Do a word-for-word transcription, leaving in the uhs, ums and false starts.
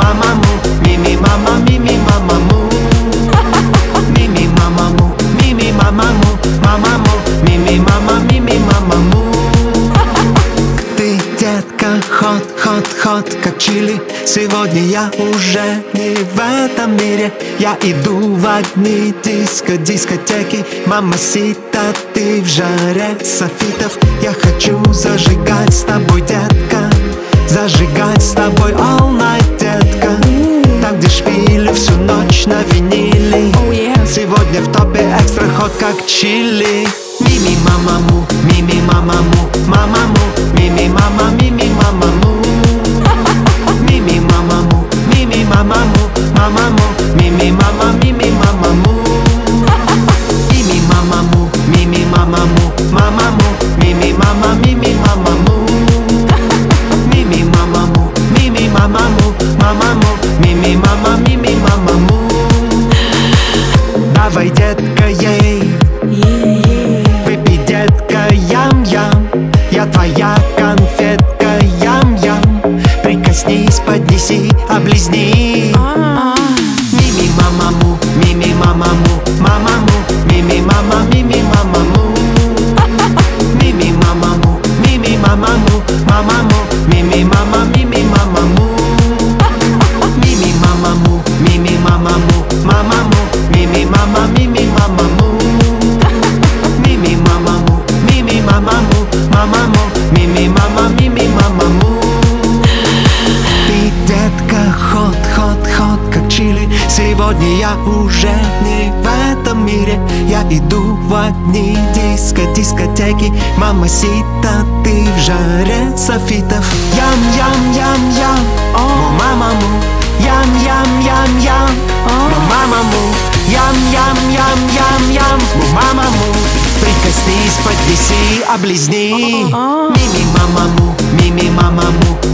мама му, мими мама, мими мама му. Мими мама му, мими мама му, мама му, мими мама, мими мама му. Ты, детка, хот, хот, хот, как чили. Сегодня я уже не в этом мире. Я иду в огни диско, дискотеки. Мамасита, ты в жаре софитов. Я хочу зажигать с тобой, детка. Зажигать с тобой all night, детка. Там, где шпили всю ночь на виниле. Oh, yeah. Сегодня в топе экстра хот, как чили. Мими мама му, мими мама му, мама му, мими мама, мими мама му. Мими мама му, мими мама му, мама му, мими мама, мими мама му. Мими мама му, мими мама му, мама му, мими мама, мими мама му. Мими мама му, мими мама му, мама му, мими мама, мими мама му. Давай, детка, ей, выпей, детка, ям-ям. Я твоя конфетка, ям-ям. Прикоснись, поднеси, облизни. Мими мама му, мими мама му, мама му, мими мама, мими мама му. Мими мама му, мими мама му, мама му, мими мама, мими мама му. Мими мама му, мими мама му, мама му, мими мама, мими мама му. Мими мама му, мими мама му, мама му, мими мама, мими мама му. Ты, детка, хот, хот, хот, как чили. Сегодня я уже не в этом мире. Я иду в огни диско, дискотеки. Мамасита, ты в жаре софитов. Ям, ям, ям, ям, му мама му. Ям, ям, ям, ям, му мама му. Ям, ям, ям, ям, ям, му мама му. Прикоснись, поднеси, облизни. Мими мама му, мими мама му,